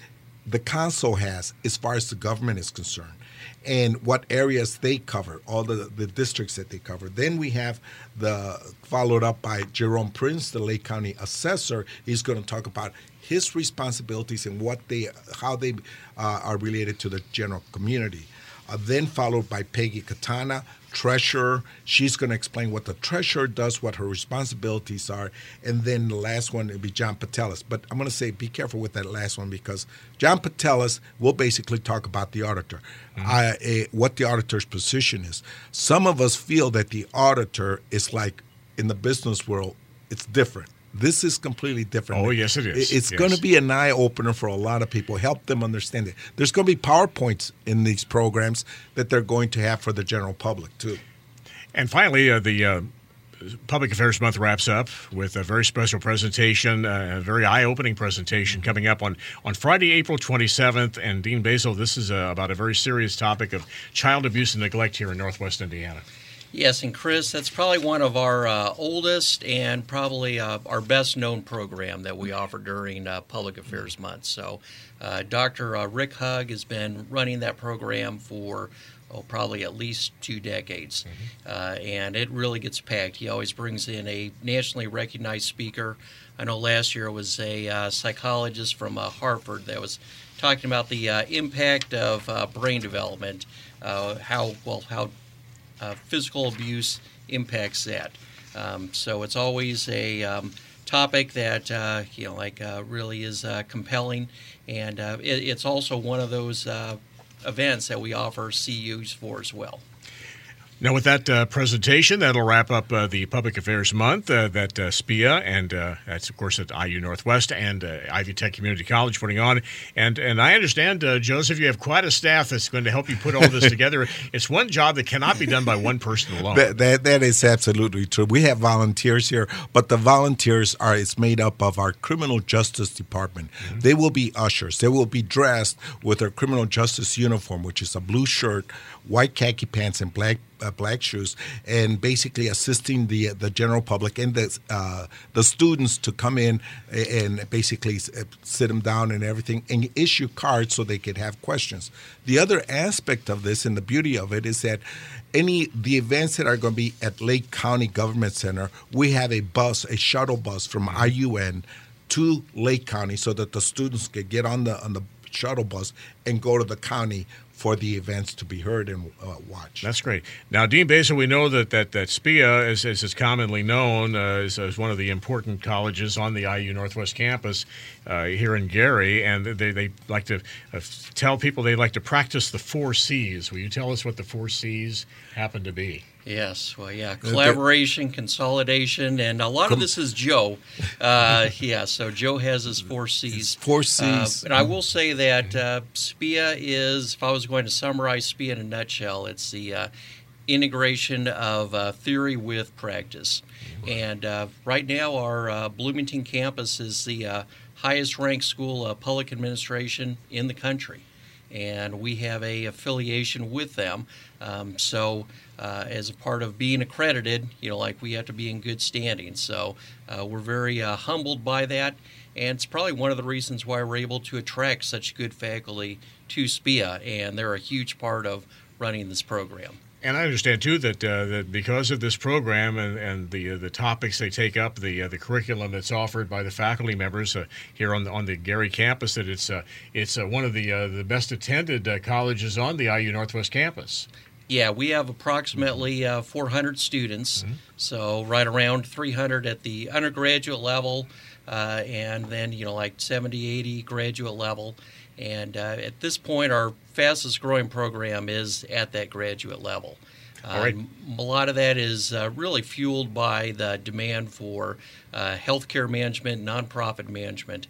the council has as far as the government is concerned and what areas they cover, all the, the districts that they cover. Then we have the followed up by Jerome Prince, the Lake County assessor. He's going to talk about his responsibilities and what they, how they uh, are related to the general community. Uh, then followed by Peggy Katana, treasurer. She's going to explain what the treasurer does, what her responsibilities are, and then the last one will be John Patelis. But I'm going to say be careful with that last one because John Patelis will basically talk about the auditor, mm-hmm. uh, uh, what the auditor's position is. Some of us feel that the auditor is like in the business world, it's different. This is completely different.
Oh, yes, it is.
It's
yes.
going to be an eye-opener for a lot of people, help them understand it. There's going to be PowerPoints in these programs that they're going to have for the general public, too.
And finally, uh, the uh, Public Affairs Month wraps up with a very special presentation, uh, a very eye-opening presentation coming up on, on Friday, April twenty-seventh. And Dean Basil, this is uh, about a very serious topic of child abuse and neglect here in Northwest Indiana.
Yes, and Chris, that's probably one of our uh, oldest and probably uh, our best-known program that we offer during uh, Public Affairs Month. So uh, Doctor Uh, Rick Hugg has been running that program for oh, probably at least two decades, mm-hmm. uh, and it really gets packed. He always brings in a nationally recognized speaker. I know last year it was a uh, psychologist from uh, Harvard that was talking about the uh, impact of uh, brain development, uh, how well how Uh, physical abuse impacts that. Um, so it's always a um, topic that uh, you know, like uh, really is uh, compelling, and uh, it, it's also one of those uh, events that we offer C Us for as well.
Now, with that uh, presentation, that'll wrap up uh, the Public Affairs Month uh, that uh, S P I A, and uh, that's, of course, at I U Northwest and uh, Ivy Tech Community College putting on. And and I understand, uh, Joseph, you have quite a staff that's going to help you put all this together. It's one job that cannot be done by one person alone.
That, that, that is absolutely true. We have volunteers here, but the volunteers are it's made up of our Criminal Justice Department. Mm-hmm. They will be ushers. They will be dressed with their criminal justice uniform, which is a blue shirt, white khaki pants, and black Uh, black shoes, and basically assisting the the general public and the uh, the students to come in and basically sit them down and everything and issue cards so they could have questions. The other aspect of this and the beauty of it is that any the events that are going to be at Lake County Government Center, we have a bus, a shuttle bus from I U N to Lake County so that the students could get on the on the shuttle bus and go to the county for the events to be heard and uh, watched.
That's great. Now, Dean Basil, we know that that, that S P I A, as, as is commonly known, uh, is, is one of the important colleges on the I U Northwest campus uh, here in Gary, and they, they like to uh, tell people they like to practice the four C's. Will you tell us what the four C's happen to be?
Yes, well, yeah, collaboration, consolidation, and a lot of this is Joe. Uh, yeah, so Joe has his four C's.
Four C's.
Uh, and I will say that uh, S P I A is, if I was going to summarize S P I A in a nutshell, it's the uh, integration of uh, theory with practice. And uh, right now, our uh, Bloomington campus is the uh, highest-ranked school of public administration in the country. And we have a affiliation with them. Um, so uh, as a part of being accredited, you know, like we have to be in good standing. So uh, we're very uh, humbled by that. And it's probably one of the reasons why we're able to attract such good faculty to S P I A. And they're a huge part of running this program.
And I understand, too, that uh, that because of this program and, and the uh, the topics they take up, the uh, the curriculum that's offered by the faculty members uh, here on the, on the Gary campus, that it's uh, it's uh, one of the uh, the best attended uh, colleges on the I U Northwest campus.
Yeah, we have approximately uh, four hundred students, mm-hmm. so right around three hundred at the undergraduate level, uh, and then, you know, like seventy, eighty graduate level. And uh, at this point, our fastest growing program is at that graduate level.
All right.
Um, a lot of that is uh, really fueled by the demand for uh, healthcare management, nonprofit management.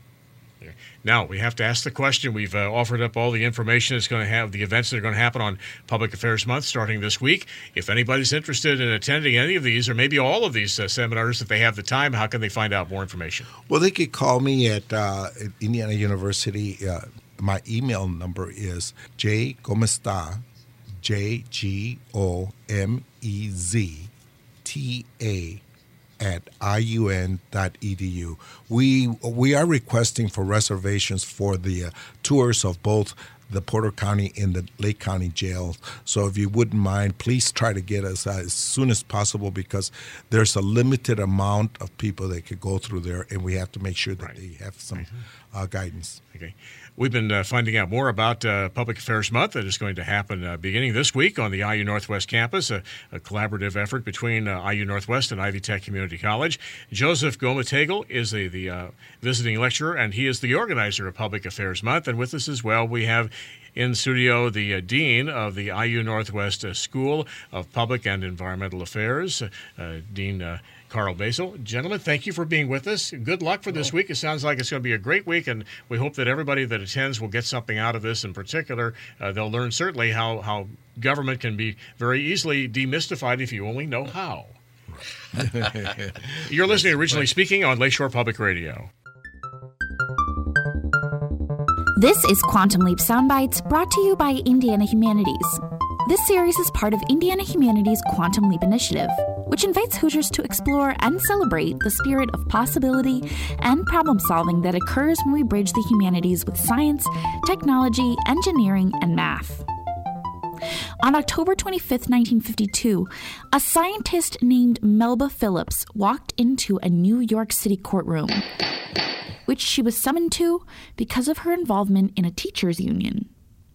Now, we have to ask the question. We've uh, offered up all the information that's going to have, the events that are going to happen on Public Affairs Month starting this week. If anybody's interested in attending any of these or maybe all of these uh, seminars, if they have the time, how can they find out more information?
Well, they could call me at, uh, at Indiana University. Uh, my email number is jgomezta, J G O M E Z T A at I U N dot E D U. We we are requesting for reservations for the uh, tours of both the Porter County and the Lake County jail. So if you wouldn't mind, please try to get us uh, as soon as possible, because there's a limited amount of people that could go through there, and we have to make sure that right. they have some mm-hmm. uh, guidance.
Okay. We've been uh, finding out more about uh, Public Affairs Month that is going to happen uh, beginning this week on the I U Northwest campus, a, a collaborative effort between uh, I U Northwest and Ivy Tech Community College. Joseph Gomategel is a, the uh, visiting lecturer, and he is the organizer of Public Affairs Month. And with us as well, we have in studio the uh, Dean of the I U Northwest uh, School of Public and Environmental Affairs, uh, Dean uh, Carl Basil. Gentlemen, thank you for being with us. Good luck for this week. It sounds like it's going to be a great week, and we hope that everybody that attends will get something out of this. In particular, uh, they'll learn certainly how, how government can be very easily demystified if you only know how. You're listening to Originally Speaking on Lakeshore Public Radio.
This is Quantum Leap Soundbites, brought to you by Indiana Humanities. This series is part of Indiana Humanities' Quantum Leap Initiative, which invites Hoosiers to explore and celebrate the spirit of possibility and problem-solving that occurs when we bridge the humanities with science, technology, engineering, and math. On October twenty-fifth, nineteen fifty-two, a scientist named Melba Phillips walked into a New York City courtroom, which she was summoned to because of her involvement in a teachers' union.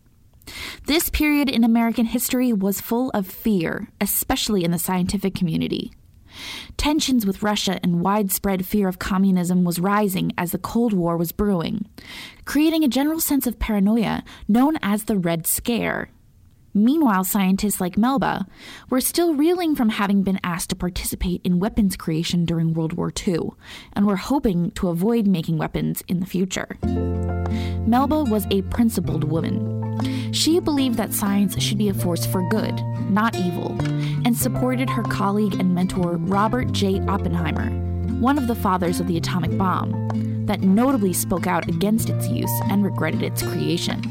This period in American history was full of fear, especially in the scientific community. Tensions with Russia and widespread fear of communism was rising as the Cold War was brewing, creating a general sense of paranoia known as the Red Scare. Meanwhile, scientists like Melba were still reeling from having been asked to participate in weapons creation during World War Two, and were hoping to avoid making weapons in the future. Melba was a principled woman. She believed that science should be a force for good, not evil, and supported her colleague and mentor Robert J. Oppenheimer, one of the fathers of the atomic bomb, that notably spoke out against its use and regretted its creation.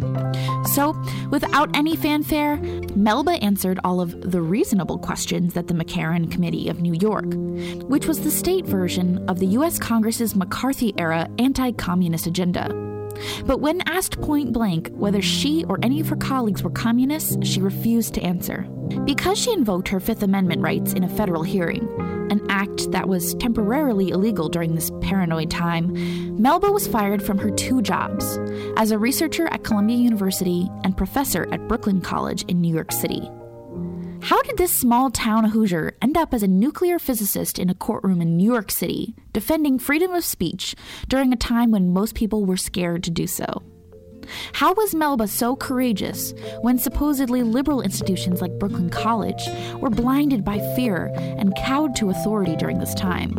So, without any fanfare, Melba answered all of the reasonable questions that the McCarran Committee of New York, which was the state version of the U S Congress's McCarthy-era anti-communist agenda. But when asked point blank whether she or any of her colleagues were communists, she refused to answer. Because she invoked her Fifth Amendment rights in a federal hearing, an act that was temporarily illegal during this paranoid time, Melba was fired from her two jobs, as a researcher at Columbia University and professor at Brooklyn College in New York City. How did this small-town Hoosier end up as a nuclear physicist in a courtroom in New York City, defending freedom of speech during a time when most people were scared to do so? How was Melba so courageous when supposedly liberal institutions like Brooklyn College were blinded by fear and cowed to authority during this time?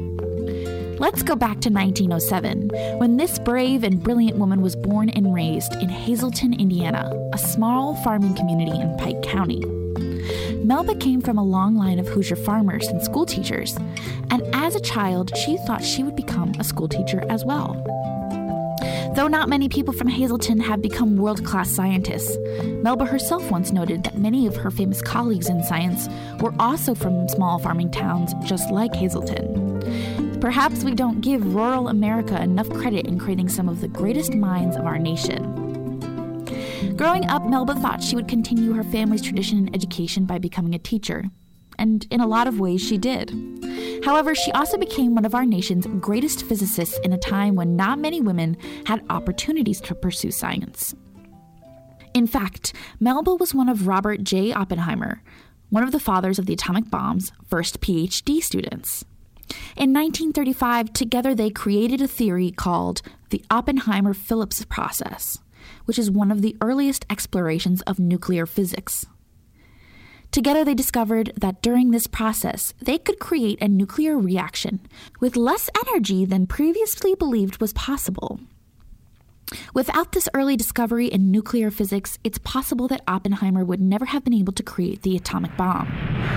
Let's go back to nineteen oh seven, when this brave and brilliant woman was born and raised in Hazleton, Indiana, a small farming community in Pike County. Melba came from a long line of Hoosier farmers and school teachers, and as a child, she thought she would become a school teacher as well. Though not many people from Hazleton have become world-class scientists, Melba herself once noted that many of her famous colleagues in science were also from small farming towns just like Hazleton. Perhaps we don't give rural America enough credit in creating some of the greatest minds of our nation. Growing up, Melba thought she would continue her family's tradition in education by becoming a teacher, and in a lot of ways she did. However, she also became one of our nation's greatest physicists in a time when not many women had opportunities to pursue science. In fact, Melba was one of Robert J. Oppenheimer, one of the fathers of the atomic bomb's first P H D students. In nineteen thirty-five, together they created a theory called the Oppenheimer-Phillips process, which is one of the earliest explorations of nuclear physics. Together they discovered that during this process, they could create a nuclear reaction with less energy than previously believed was possible. Without this early discovery in nuclear physics, it's possible that Oppenheimer would never have been able to create the atomic bomb,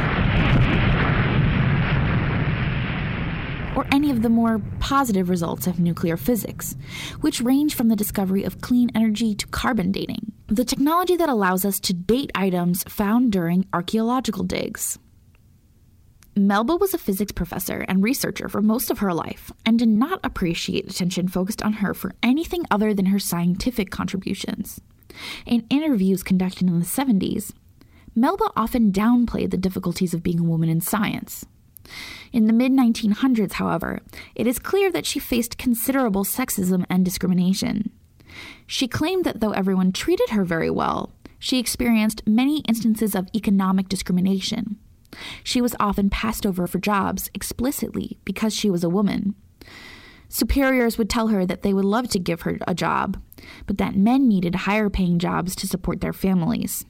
or any of the more positive results of nuclear physics, which range from the discovery of clean energy to carbon dating, the technology that allows us to date items found during archaeological digs. Melba was a physics professor and researcher for most of her life and did not appreciate attention focused on her for anything other than her scientific contributions. In interviews conducted in the seventies, Melba often downplayed the difficulties of being a woman in science. In the mid nineteen hundreds, however, it is clear that she faced considerable sexism and discrimination. She claimed that though everyone treated her very well, she experienced many instances of economic discrimination. She was often passed over for jobs explicitly because she was a woman. Superiors would tell her that they would love to give her a job, but that men needed higher-paying jobs to support their families.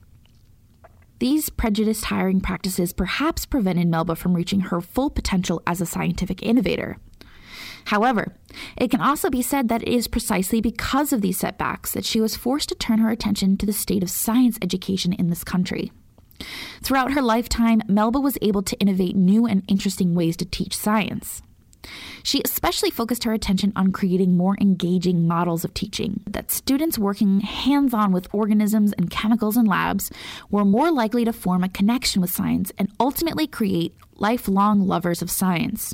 These prejudiced hiring practices perhaps prevented Melba from reaching her full potential as a scientific innovator. However, it can also be said that it is precisely because of these setbacks that she was forced to turn her attention to the state of science education in this country. Throughout her lifetime, Melba was able to innovate new and interesting ways to teach science. She especially focused her attention on creating more engaging models of teaching, that students working hands-on with organisms and chemicals in labs were more likely to form a connection with science and ultimately create lifelong lovers of science.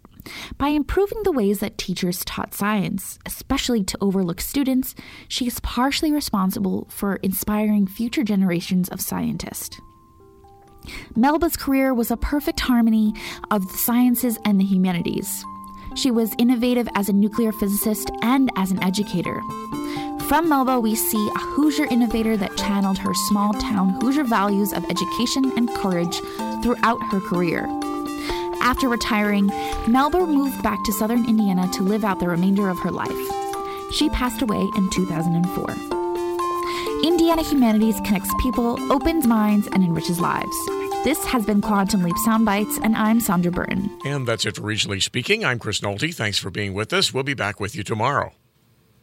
By improving the ways that teachers taught science, especially to overlooked students, she is partially responsible for inspiring future generations of scientists. Melba's career was a perfect harmony of the sciences and the humanities. She was innovative as a nuclear physicist and as an educator. From Melba, we see a Hoosier innovator that channeled her small-town Hoosier values of education and courage throughout her career. After retiring, Melba moved back to southern Indiana to live out the remainder of her life. She passed away in two thousand four. Indiana Humanities connects people, opens minds, and enriches lives. This has been Quantum Leap Soundbites, and I'm Sandra Burton.
And that's it for Regionally Speaking. I'm Chris Nolte. Thanks for being with us. We'll be back with you tomorrow.